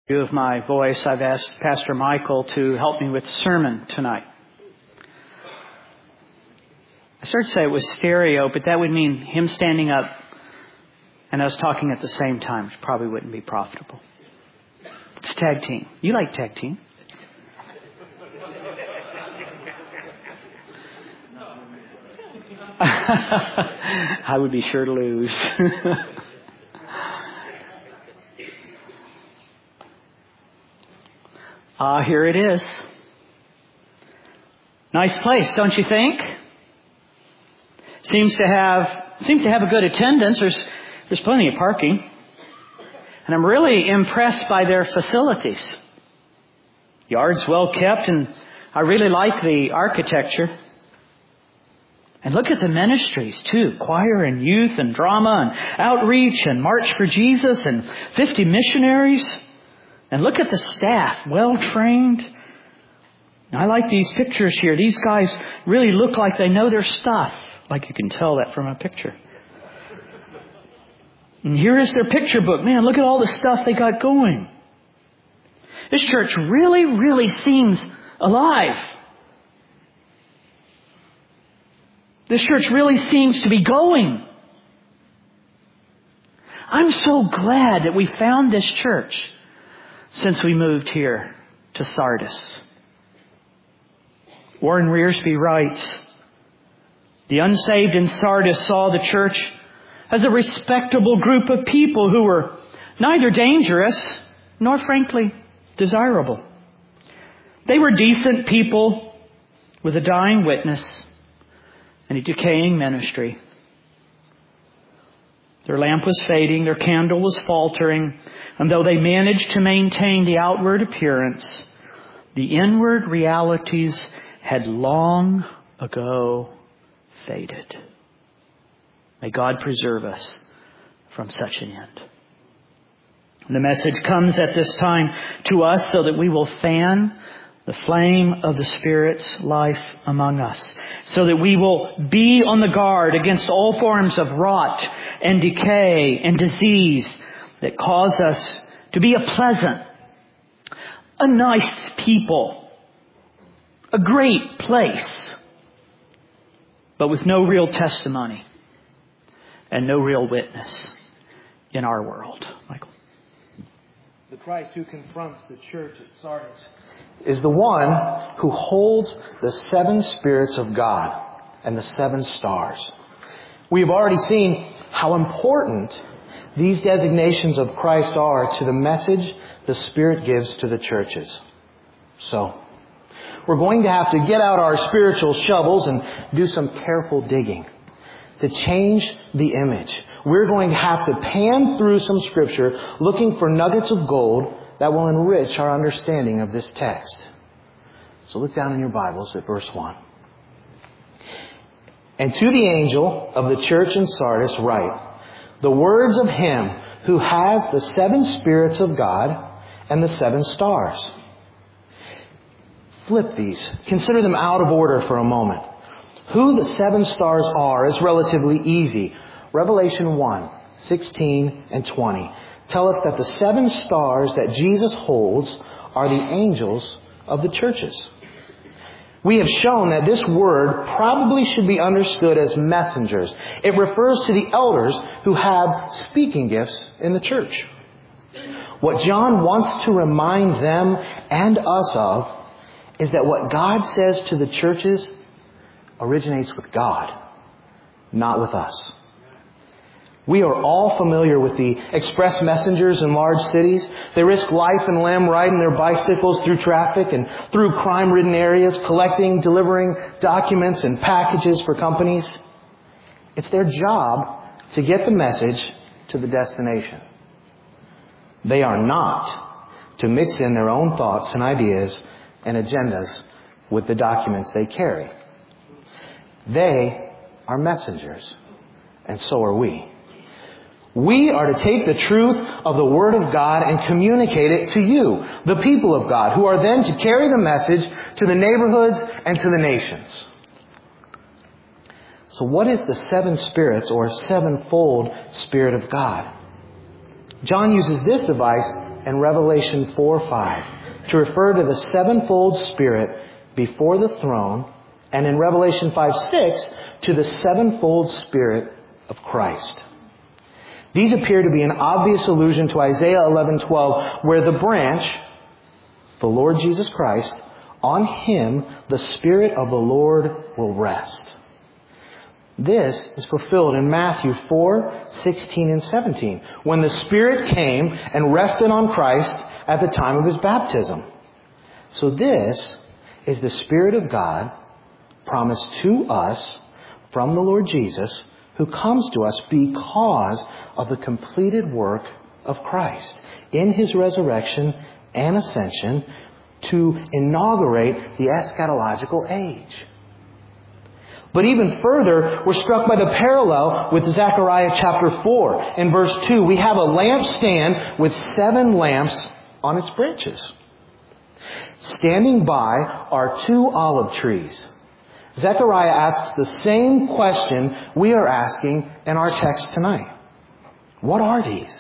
Of my voice, I've asked Pastor Michael to help me with the sermon tonight. I started to say it was stereo, but that would mean him standing up and us talking at the same time, which probably wouldn't be profitable. It's tag team. You like tag team? I would be sure to lose. Here it is. Nice place, don't you think? Seems to have a good attendance. There's plenty of parking. And I'm really impressed by their facilities. Yard's well kept, and I really like the architecture. And look at the ministries too. Choir and youth and drama and outreach and March for Jesus and 50 missionaries. And look at the staff, well trained. I like these pictures here. These guys really look like they know their stuff. Like you can tell that from a picture. And here is their picture book. Man, look at all the stuff they got going. This church really, really seems alive. This church really seems to be going. I'm so glad that we found this church since we moved here to Sardis. Warren Rearsby writes, "The unsaved in Sardis saw the church as a respectable group of people who were neither dangerous nor frankly desirable. They were decent people with a dying witness and a decaying ministry. Their lamp was fading, their candle was faltering, and though they managed to maintain the outward appearance, the inward realities had long ago faded. May God preserve us from such an end." The message comes at this time to us so that we will fan the flame of the Spirit's life among us, so that we will be on the guard against all forms of rot and decay and disease that cause us to be a pleasant, a nice people, a great place, but with no real testimony and no real witness in our world. Michael. The Christ who confronts the church at Sardis is the one who holds the seven spirits of God and the seven stars. We have already seen how important these designations of Christ are to the message the Spirit gives to the churches. So, we're going to have to get out our spiritual shovels and do some careful digging to change the image. We're going to have to pan through some Scripture looking for nuggets of gold that will enrich our understanding of this text. So look down in your Bibles at verse 1. "And to the angel of the church in Sardis write, the words of Him who has the seven spirits of God and the seven stars." Flip these. Consider them out of order for a moment. Who the seven stars are is relatively easy. Revelation 1, 16 and 20 tell us that the seven stars that Jesus holds are the angels of the churches. We have shown that this word probably should be understood as messengers. It refers to the elders who have speaking gifts in the church. What John wants to remind them and us of is that what God says to the churches originates with God, not with us. We are all familiar with the express messengers in large cities. They risk life and limb riding their bicycles through traffic and through crime-ridden areas, collecting, delivering documents and packages for companies. It's their job to get the message to the destination. They are not to mix in their own thoughts and ideas and agendas with the documents they carry. They are messengers, and so are we. We are to take the truth of the Word of God and communicate it to you, the people of God, who are then to carry the message to the neighborhoods and to the nations. So what is the seven spirits or sevenfold Spirit of God? John uses this device and Revelation 4:5 to refer to the sevenfold Spirit before the throne, and in Revelation 5:6 to the sevenfold Spirit of Christ. These appear to be an obvious allusion to Isaiah 11:12, where the branch, the Lord Jesus Christ, on Him the Spirit of the Lord will rest. This is fulfilled in Matthew 4:16 and 17, when the Spirit came and rested on Christ at the time of His baptism. So this is the Spirit of God promised to us from the Lord Jesus, who comes to us because of the completed work of Christ in His resurrection and ascension to inaugurate the eschatological age. But even further, we're struck by the parallel with Zechariah chapter 4. In verse 2, we have a lampstand with 7 lamps on its branches. Standing by are 2 olive trees. Zechariah asks the same question we are asking in our text tonight. What are these?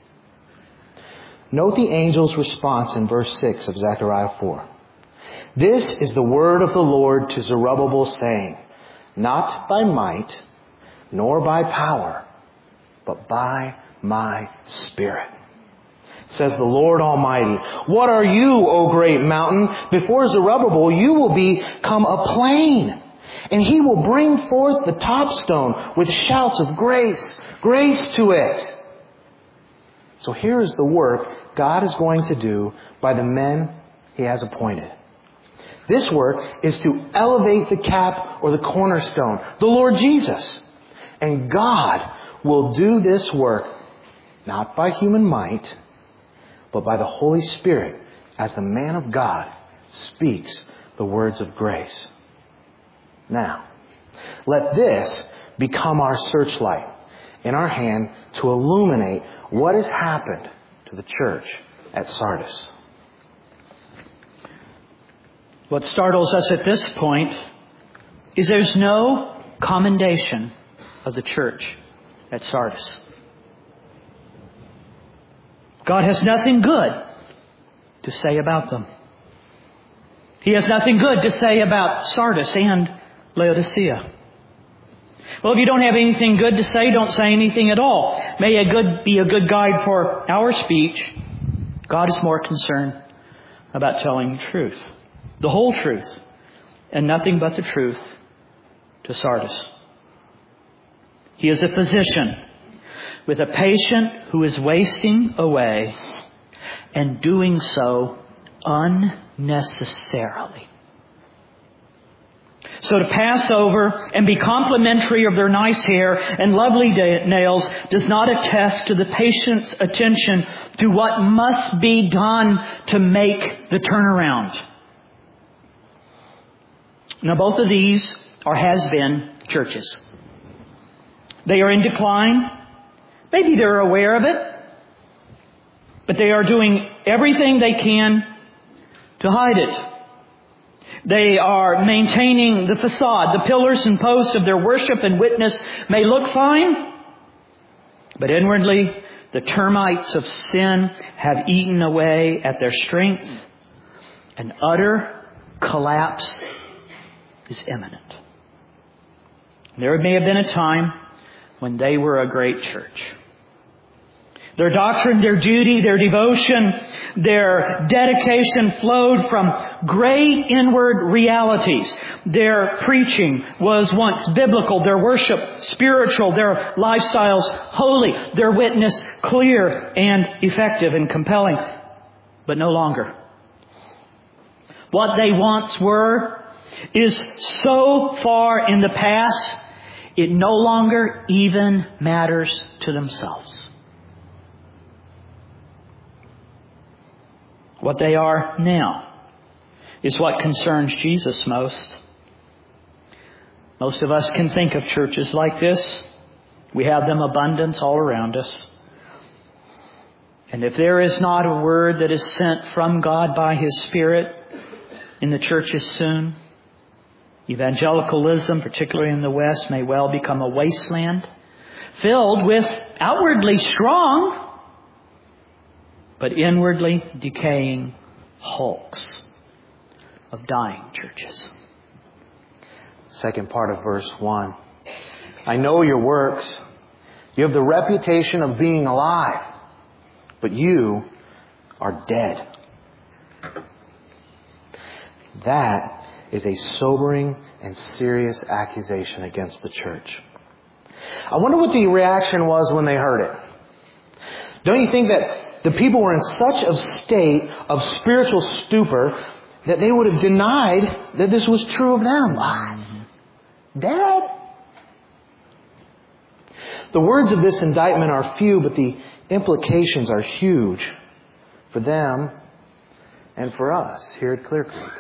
Note the angel's response in verse 6 of Zechariah 4. This is the word of the Lord to Zerubbabel, saying, not by might, nor by power, but by my Spirit, says the Lord Almighty. What are you, O great mountain? Before Zerubbabel, you will become a plain, and he will bring forth the top stone with shouts of grace, grace to it. So here is the work God is going to do by the men He has appointed. This work is to elevate the cap or the cornerstone, the Lord Jesus. And God will do this work not by human might, but by the Holy Spirit as the man of God speaks the words of grace. Now, let this become our searchlight in our hand to illuminate what has happened to the church at Sardis. What startles us at this point is there's no commendation of the church at Sardis. God has nothing good to say about them. He has nothing good to say about Sardis and Laodicea. Well, if you don't have anything good to say, don't say anything at all. May it be a good guide for our speech. God is more concerned about telling the truth, the whole truth, and nothing but the truth to Sardis. He is a physician with a patient who is wasting away and doing so unnecessarily. So to pass over and be complimentary of their nice hair and lovely nails does not attest to the patient's attention to what must be done to make the turnaround. Now, both of these are has-been churches. They are in decline. Maybe they're aware of it, but they are doing everything they can to hide it. They are maintaining the facade. The pillars and posts of their worship and witness may look fine, but inwardly the termites of sin have eaten away at their strength, and utter collapse is imminent. There may have been a time when they were a great church. Their doctrine, their duty, their devotion, their dedication flowed from great inward realities. Their preaching was once biblical, their worship spiritual, their lifestyles holy, their witness clear and effective and compelling, but no longer. What they once were is so far in the past, it no longer even matters to themselves. What they are now is what concerns Jesus most. Most of us can think of churches like this. We have them abundance all around us. And if there is not a word that is sent from God by His Spirit in the churches soon, evangelicalism, particularly in the West, may well become a wasteland filled with outwardly strong but inwardly decaying hulks of dying churches. Second part of verse 1. I know your works. You have the reputation of being alive, but you are dead. That is a sobering and serious accusation against the church. I wonder what the reaction was when they heard it. Don't you think that the people were in such a state of spiritual stupor that they would have denied that this was true of them? Dead? The words of this indictment are few, but the implications are huge for them and for us here at Clear Creek.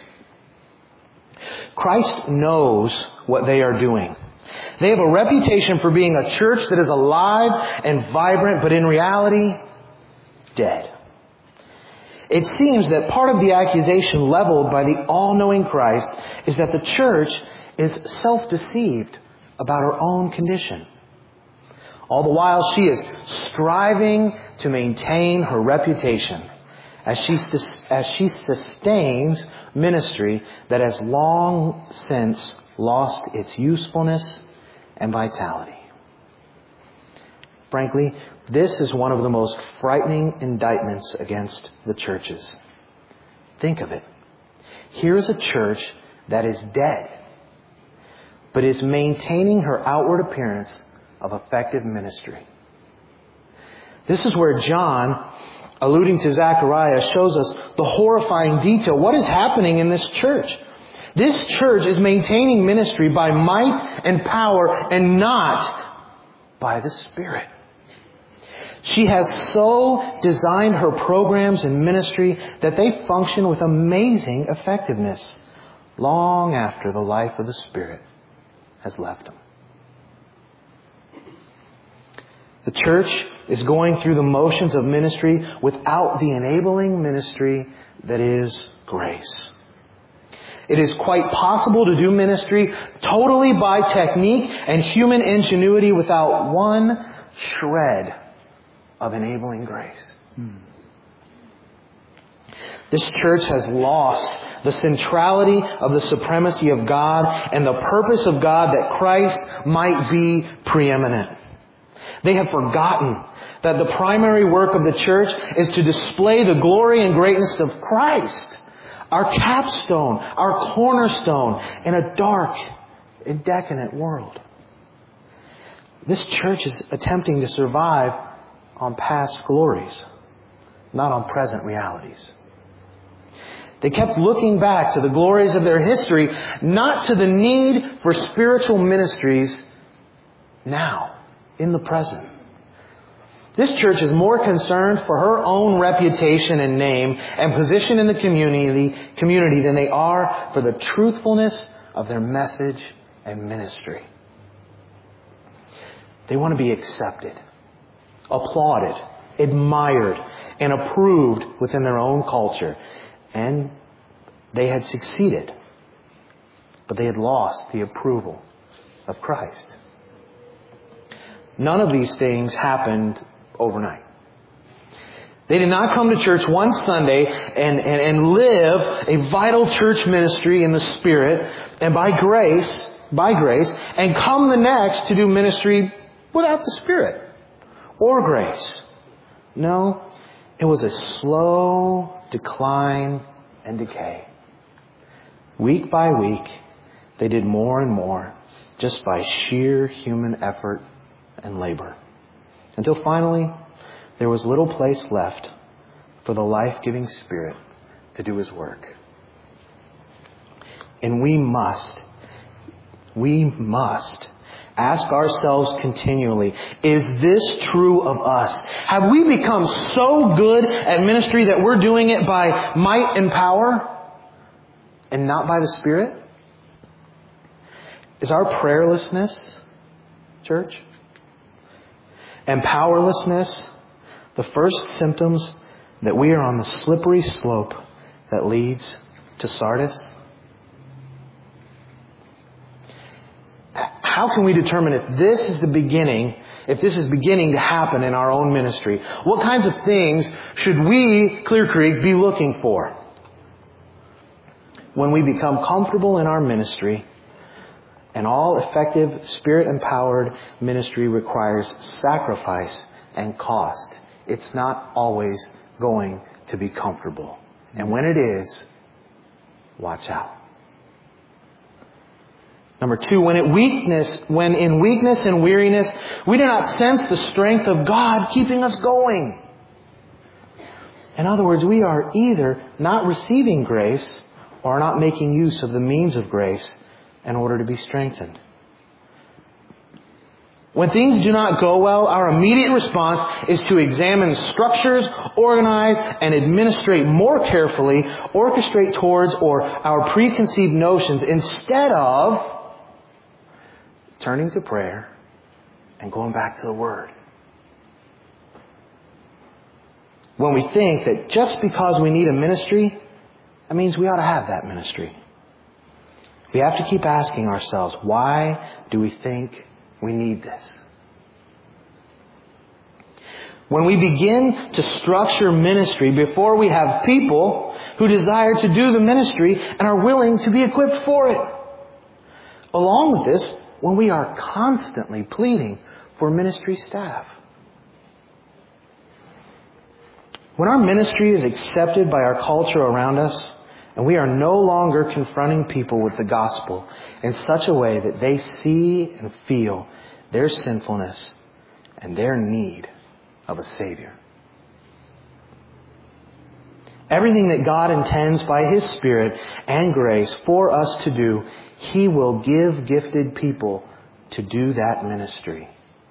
Christ knows what they are doing. They have a reputation for being a church that is alive and vibrant, but in reality, dead. It seems that part of the accusation leveled by the all-knowing Christ is that the church is self-deceived about her own condition. All the while she is striving to maintain her reputation as she sustains ministry that has long since lost its usefulness and vitality. Frankly, this is one of the most frightening indictments against the churches. Think of it. Here is a church that is dead, but is maintaining her outward appearance of effective ministry. This is where John, alluding to Zechariah, shows us the horrifying detail. What is happening in this church? This church is maintaining ministry by might and power and not by the Spirit. She has so designed her programs and ministry that they function with amazing effectiveness long after the life of the Spirit has left them. The church is going through the motions of ministry without the enabling ministry that is grace. It is quite possible to do ministry totally by technique and human ingenuity without one shred of enabling grace. This church has lost the centrality of the supremacy of God and the purpose of God that Christ might be preeminent. They have forgotten that the primary work of the church is to display the glory and greatness of Christ, our capstone, our cornerstone in a dark and decadent world. This church is attempting to survive on past glories, not on present realities. They kept looking back to the glories of their history, not to the need for spiritual ministries now, in the present. This church is more concerned for her own reputation and name and position in the community than they are for the truthfulness of their message and ministry. They want to be accepted, applauded, admired, and approved within their own culture. And they had succeeded, but they had lost the approval of Christ. None of these things happened overnight. They did not come to church one Sunday and live a vital church ministry in the Spirit and by grace, and come the next to do ministry without the Spirit or grace. No, it was a slow decline and decay. Week by week, they did more and more just by sheer human effort and labor. Until finally, there was little place left for the life-giving Spirit to do His work. And we must ask ourselves continually, is this true of us? Have we become so good at ministry that we're doing it by might and power and not by the Spirit? Is our prayerlessness, church, and powerlessness the first symptoms that we are on the slippery slope that leads to Sardis? How can we determine if this is the beginning if this is beginning to happen in our own ministry? What kinds of things should we, Clear Creek, be looking for? When we become comfortable in our ministry, and all effective, Spirit-empowered ministry requires sacrifice and cost. It's not always going to be comfortable. And when it is, watch out. Number 2, when in weakness and weariness, we do not sense the strength of God keeping us going. In other words, we are either not receiving grace or not making use of the means of grace in order to be strengthened. When things do not go well, our immediate response is to examine structures, organize, and administrate more carefully, orchestrate towards or our preconceived notions instead of turning to prayer and going back to the Word. When we think that just because we need a ministry, that means we ought to have that ministry. We have to keep asking ourselves, why do we think we need this? When we begin to structure ministry before we have people who desire to do the ministry and are willing to be equipped for it. Along with this, when we are constantly pleading for ministry staff. When our ministry is accepted by our culture around us, and we are no longer confronting people with the gospel in such a way that they see and feel their sinfulness and their need of a Savior. Everything that God intends by His Spirit and grace for us to do, He will give gifted people to do that ministry.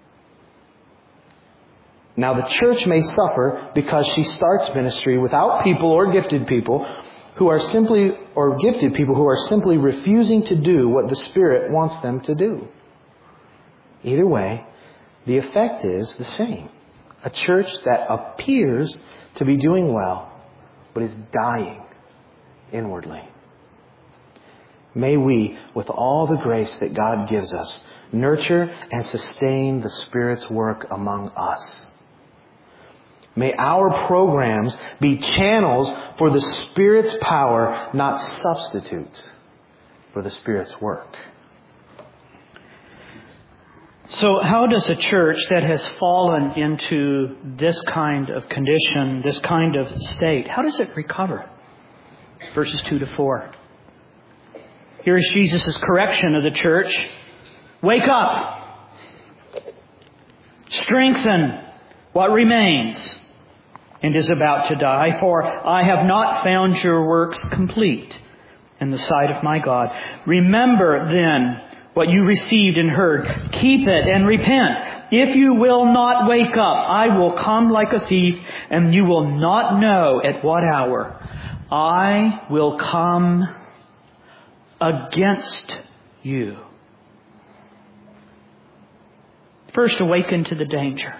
Now the church may suffer because she starts ministry without people or gifted people who are simply refusing to do what the Spirit wants them to do. Either way, the effect is the same. A church that appears to be doing well, but is dying inwardly. May we, with all the grace that God gives us, nurture and sustain the Spirit's work among us. May our programs be channels for the Spirit's power, not substitutes for the Spirit's work. So how does a church that has fallen into this kind of condition, this kind of state, how does it recover? Verses 2 to 4. Here is Jesus' correction of the church. Wake up! Strengthen what remains and is about to die, for I have not found your works complete in the sight of my God. Remember then what you received and heard. Keep it and repent. If you will not wake up, I will come like a thief, and you will not know at what hour I will come against you. First, awaken to the danger.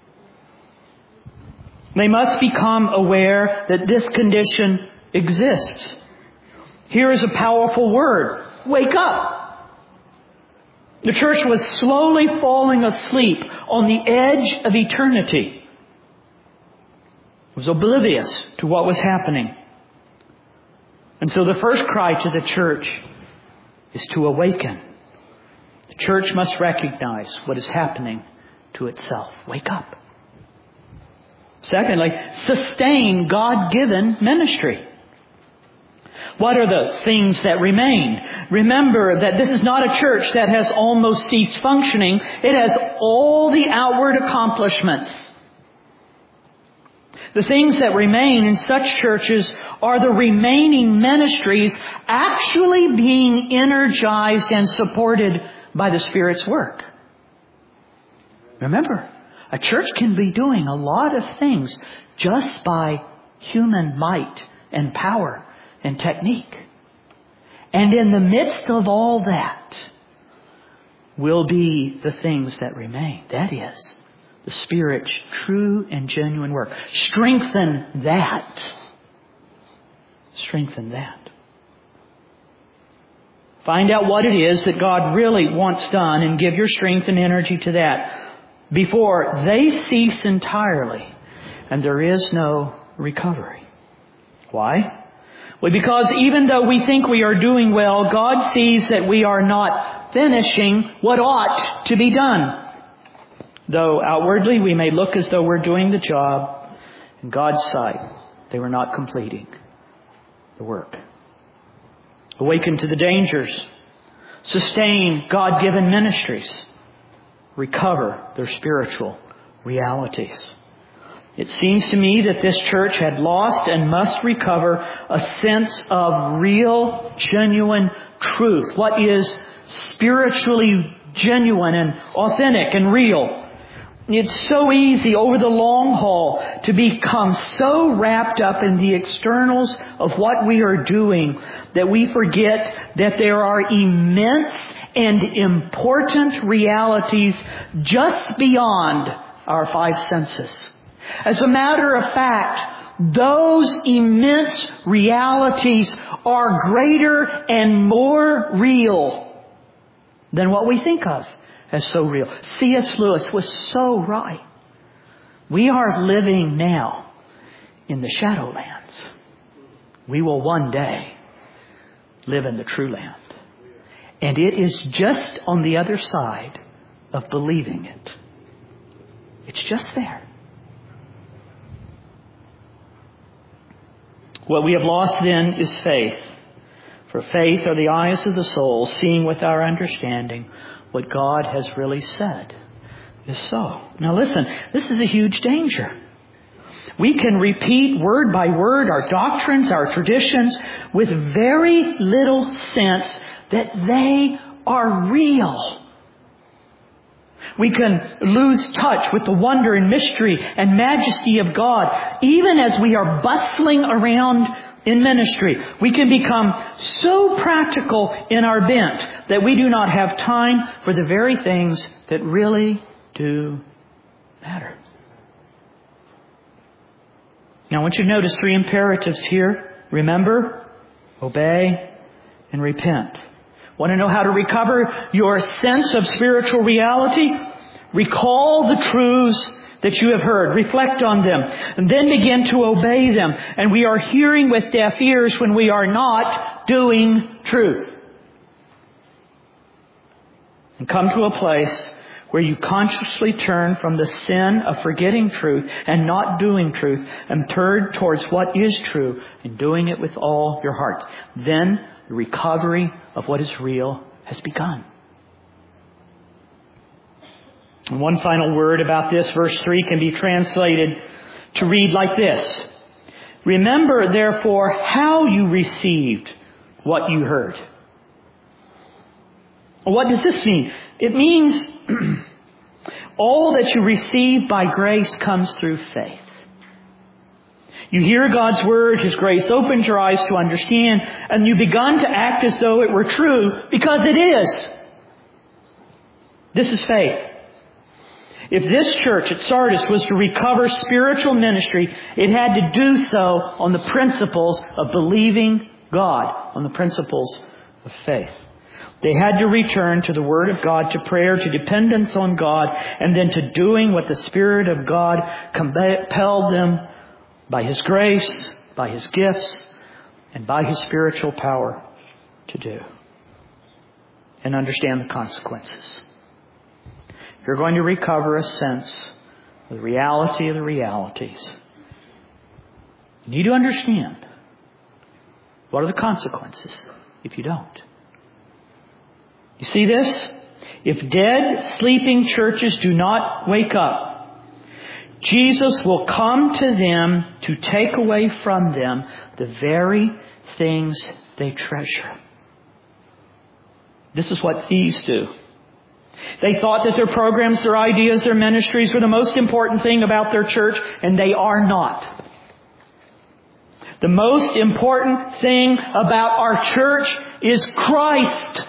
They must become aware that this condition exists. Here is a powerful word. Wake up. The church was slowly falling asleep on the edge of eternity. It was oblivious to what was happening. And so the first cry to the church is to awaken. The church must recognize what is happening to itself. Wake up. Secondly, sustain God-given ministry. What are the things that remain? Remember that this is not a church that has almost ceased functioning. It has all the outward accomplishments. The things that remain in such churches are the remaining ministries actually being energized and supported by the Spirit's work. Remember, a church can be doing a lot of things just by human might and power and technique. And in the midst of all that will be the things that remain. That is, the Spirit's true and genuine work. Strengthen that. Strengthen that. Find out what it is that God really wants done and give your strength and energy to that. before they cease entirely and there is no recovery. Why? Well, because even though we think we are doing well, God sees that we are not finishing what ought to be done. Though outwardly we may look as though we're doing the job, in God's sight, they were not completing the work. Awaken to the dangers. Sustain God-given ministries. Recover their spiritual realities. It seems to me that this church had lost and must recover a sense of real, genuine truth. What is spiritually genuine and authentic and real. It's so easy over the long haul to become so wrapped up in the externals of what we are doing that we forget that there are immense and important realities just beyond our five senses. As a matter of fact, those immense realities are greater and more real than what we think of as so real. C.S. Lewis was so right. We are living now in the shadowlands. We will one day live in the true land. And it is just on the other side of believing it. It's just there. What we have lost then is faith. For faith are the eyes of the soul, seeing with our understanding what God has really said is so. Now listen, this is a huge danger. We can repeat word by word our doctrines, our traditions, with very little sense that they are real. We can lose touch with the wonder and mystery and majesty of God, even as we are bustling around in ministry. We can become so practical in our bent that we do not have time for the very things that really do matter. Now I want you to notice three imperatives here. Remember, obey, and repent. Want to know how to recover your sense of spiritual reality? Recall the truths that you have heard. Reflect on them. And then begin to obey them. And we are hearing with deaf ears when we are not doing truth. And come to a place where you consciously turn from the sin of forgetting truth and not doing truth and turn towards what is true and doing it with all your heart. Then the recovery of what is real has begun. And one final word about this, verse 3 can be translated to read like this. Remember, therefore, how you received what you heard. What does this mean? It means all that you receive by grace comes through faith. You hear God's Word, His grace opens your eyes to understand, and you begun to act as though it were true because it is. This is faith. If this church at Sardis was to recover spiritual ministry, it had to do so on the principles of believing God, on the principles of faith. They had to return to the Word of God, to prayer, to dependence on God, and then to doing what the Spirit of God compelled them by His grace, by His gifts, and by His spiritual power to do. And understand the consequences. If you're going to recover a sense of the reality of the realities, you need to understand what are the consequences if you don't. You see this? If dead, sleeping churches do not wake up, Jesus will come to them to take away from them the very things they treasure. This is what thieves do. They thought that their programs, their ideas, their ministries were the most important thing about their church, and they are not. The most important thing about our church is Christ.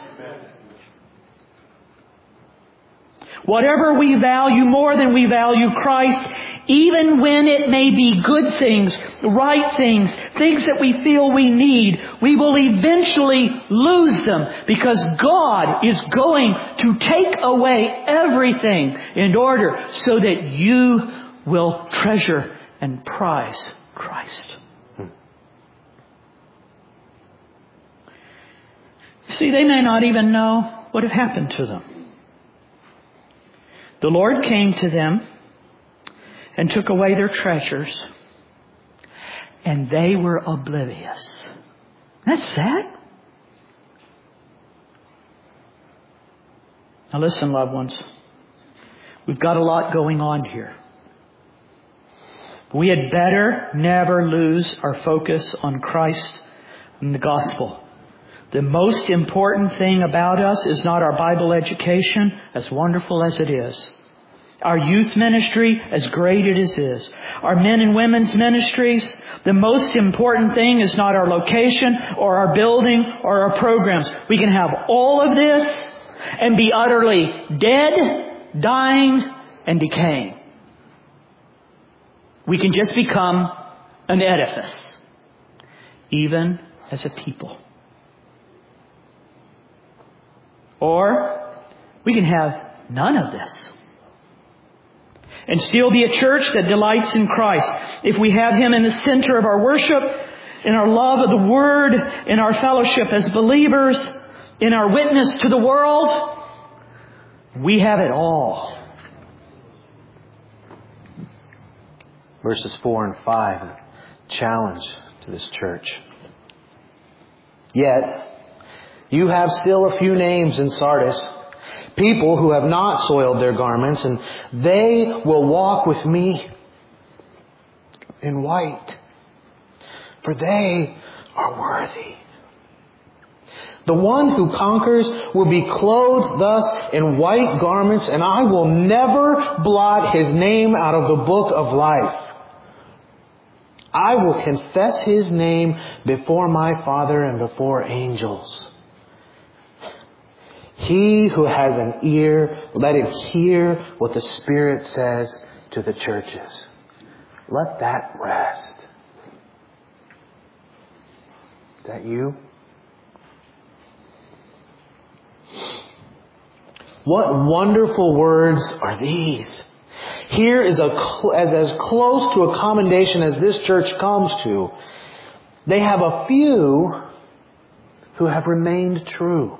Whatever we value more than we value Christ even when it may be good things, right things, things that we feel we need, we will eventually lose them because God is going to take away everything in order so that you will treasure and prize Christ. See, they may not even know what had happened to them. The Lord came to them and took away their treasures, and they were oblivious. That's sad. Now listen, loved ones. We've got a lot going on here. We had better never lose our focus on Christ and the gospel. The most important thing about us is not our Bible education, as wonderful as it is. Our youth ministry, as great as it is. Our men and women's ministries, the most important thing is not our location or our building or our programs. We can have all of this and be utterly dead, dying, and decaying. We can just become an edifice, even as a people. Or we can have none of this and still be a church that delights in Christ. If we have Him in the center of our worship, in our love of the Word, in our fellowship as believers, in our witness to the world, we have it all. Verses 4 and 5, a challenge to this church. Yet, you have still a few names in Sardis, people who have not soiled their garments, and they will walk with me in white, for they are worthy. The one who conquers will be clothed thus in white garments, and I will never blot his name out of the book of life. I will confess his name before my Father and before angels. He who has an ear, let him hear what the Spirit says to the churches. Let that rest. Is that you? What wonderful words are these? Here is as close to a commendation as this church comes to. They have a few who have remained true.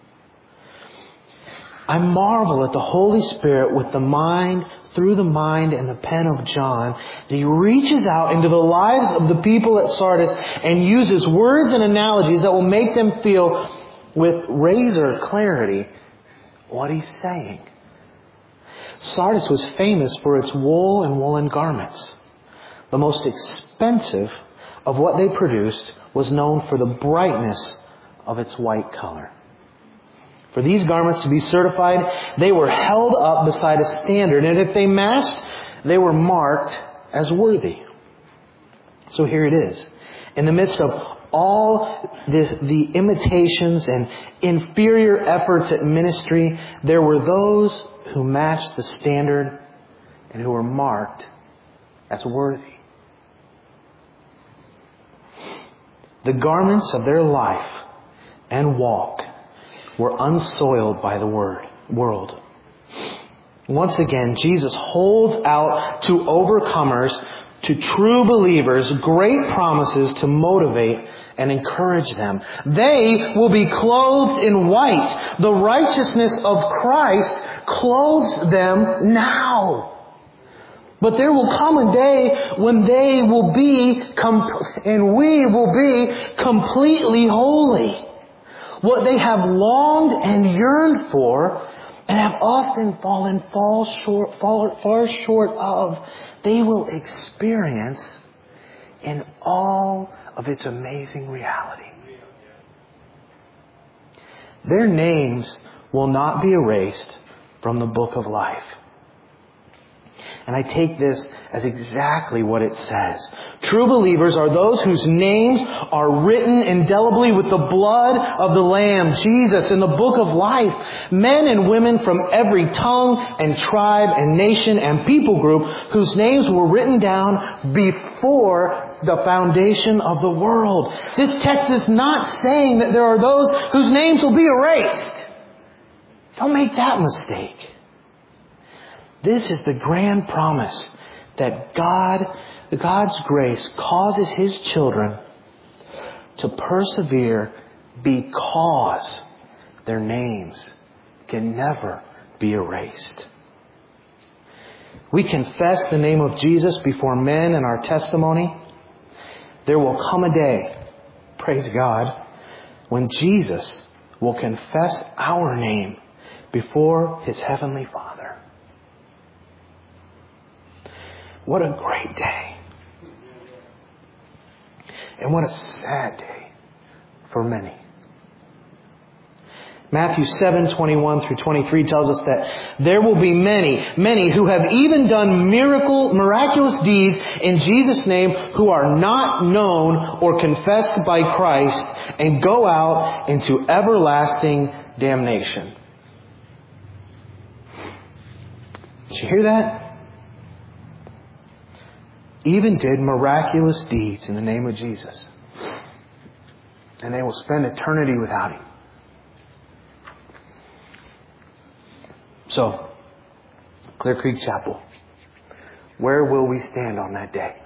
I marvel at the Holy Spirit with the mind, through the mind and the pen of John, that he reaches out into the lives of the people at Sardis and uses words and analogies that will make them feel with razor clarity what he's saying. Sardis was famous for its wool and woolen garments. The most expensive of what they produced was known for the brightness of its white color. For these garments to be certified, they were held up beside a standard, and if they matched, they were marked as worthy. So here it is. In the midst of all the imitations and inferior efforts at ministry, there were those who matched the standard and who were marked as worthy. The garments of their life and walk were unsoiled by the world. Once again, Jesus holds out to overcomers, to true believers, great promises to motivate and encourage them. They will be clothed in white. The righteousness of Christ clothes them now. But there will come a day when they will be, and we will be completely holy. What they have longed and yearned for and have often fallen far short of, they will experience in all of its amazing reality. Their names will not be erased from the book of life. And I take this as exactly what it says. True believers are those whose names are written indelibly with the blood of the Lamb, Jesus, in the book of life. Men and women from every tongue and tribe and nation and people group whose names were written down before the foundation of the world. This text is not saying that there are those whose names will be erased. Don't make that mistake. This is the grand promise that God's grace causes His children to persevere because their names can never be erased. We confess the name of Jesus before men in our testimony. There will come a day, praise God, when Jesus will confess our name before His Heavenly Father. What a great day. And what a sad day for many. Matthew 7:21 through 23 tells us that there will be many who have even done miraculous deeds in Jesus' name who are not known or confessed by Christ and go out into everlasting damnation. Did you hear that? Even did miraculous deeds in the name of Jesus. And they will spend eternity without Him. So, Clear Creek Chapel, where will we stand on that day?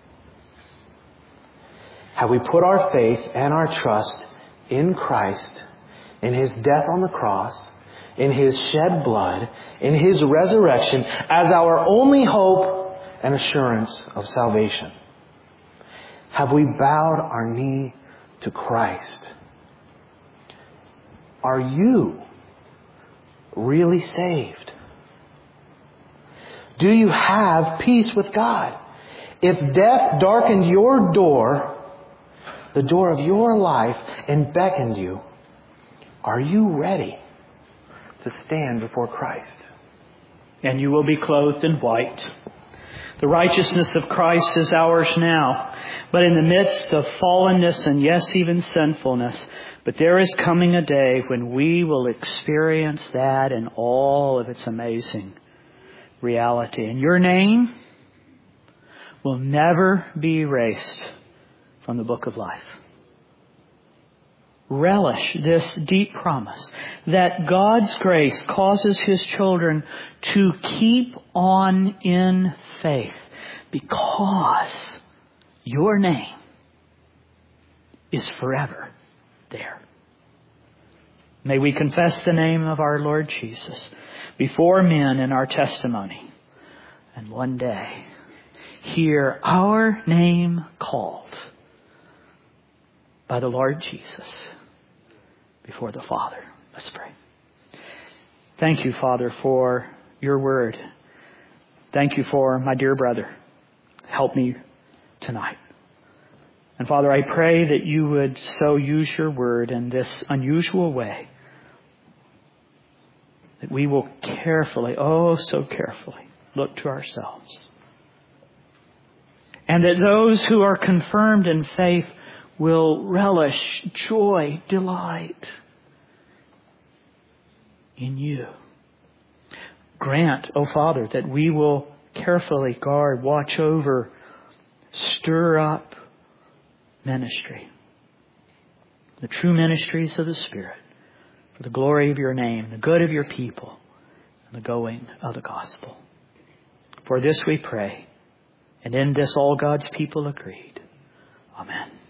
Have we put our faith and our trust in Christ, in His death on the cross, in His shed blood, in His resurrection, as our only hope and assurance of salvation? Have we bowed our knee to Christ? Are you really saved? Do you have peace with God? If death darkened your door, the door of your life, and beckoned you, are you ready to stand before Christ? And you will be clothed in white. The righteousness of Christ is ours now, but in the midst of fallenness and yes, even sinfulness. But there is coming a day when we will experience that in all of its amazing reality. And your name will never be erased from the book of life. Relish this deep promise that God's grace causes His children to keep on in faith because your name is forever there. May we confess the name of our Lord Jesus before men in our testimony, and one day hear our name called by the Lord Jesus before the Father. Let's pray. Thank you, Father, for your word. Thank you for my dear brother. Help me tonight. And Father, I pray that you would so use your word in this unusual way that we will carefully, oh so carefully, look to ourselves. And that those who are confirmed in faith will relish joy, delight in you. Grant, O Father, that we will carefully guard, watch over, stir up ministry, the true ministries of the Spirit, for the glory of your name, the good of your people, and the going of the gospel. For this we pray, and in this all God's people agreed. Amen.